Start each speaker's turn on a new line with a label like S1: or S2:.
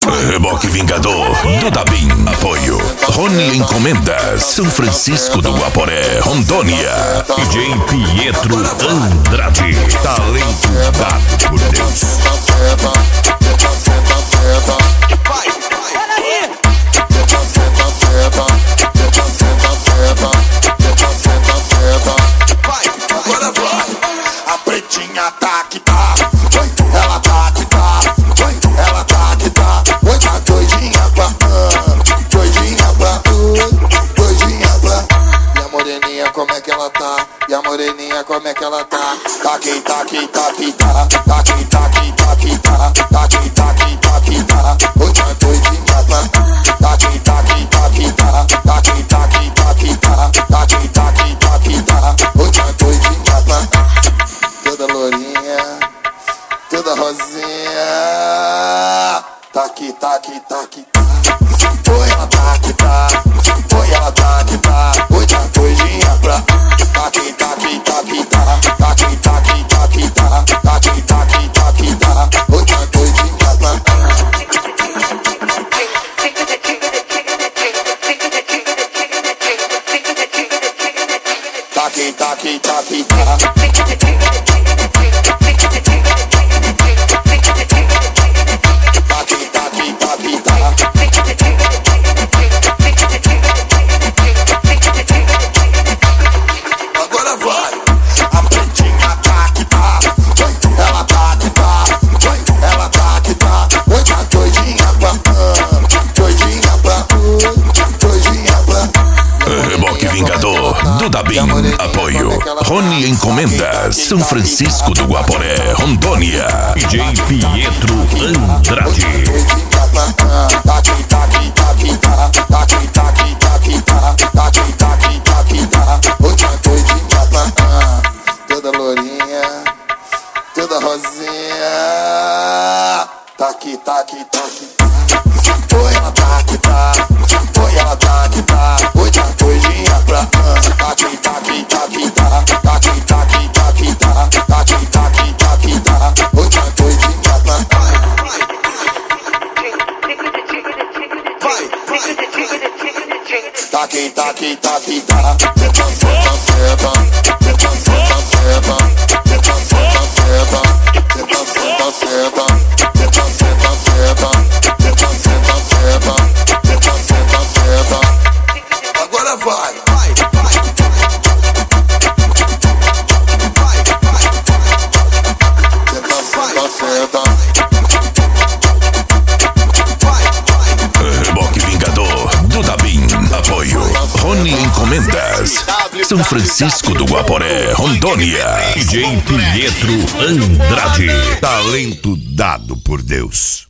S1: Reboque Vingador do Dabim. Apoio Rony Encomendas, São Francisco do Guaporé, Rondônia. DJ Pietro Andrade, talento dado por Deus.
S2: A pretinha tá que tá, ela tá que tá, ela tá que tá. Oi, tá doidinha pra, doidinha pra, doidinha pra. E a moreninha como é que ela tá? E a moreninha como é que ela tá? Tá que tá que tá que tá, tá que tá que tá que tá, tá que tá que tá que tá. Oi, tá doidinha pra, tá que tá que tá que tá, tá que tá que tá que tá, tá que tá que tá que tá. Oi, tá doidinha pra. Toda lourinha, toda rosinha. Tá aqui, tá aqui, tá aqui. Oi, ela tá aqui, tá. Oi, ela tá aqui, tá. Oi, tá doidinha pra. Tá aqui, tá aqui, tá aqui, tá. Tá aqui, tá aqui, tá aqui, tá. Tá aqui, tá aqui, tá aqui, tá. Oi, tá doidinha pra. Tá aqui, tá aqui, tá aqui, tá.
S1: Reboque Vingador do Dabim. Apoio Rony Encomendas, São Francisco do Guaporé, Rondônia. DJ Pietro Andrade.
S2: Toda lourinha, toda rosinha. Tá aqui, tá aqui, tá aqui. Oi, ela tá aqui, tá. Oi, ela tá aqui, tá. Oi, tá doidinha pra. Tá aqui, tá aqui, tá aqui, tá. Tá aqui, tá aqui, tá aqui, tá. Tá aqui, tá aqui, tá aqui, tá. Oi, tá doidinha pra. Tá aqui, tá aqui, tá aqui, tá. Agora vai, vai, vai.
S1: Reboque Vingador do Dabim. Apoio Rony Encomendas, São Francisco do Guaporé, Rondônia. DJ Pietro Andrade, talento dado por Deus.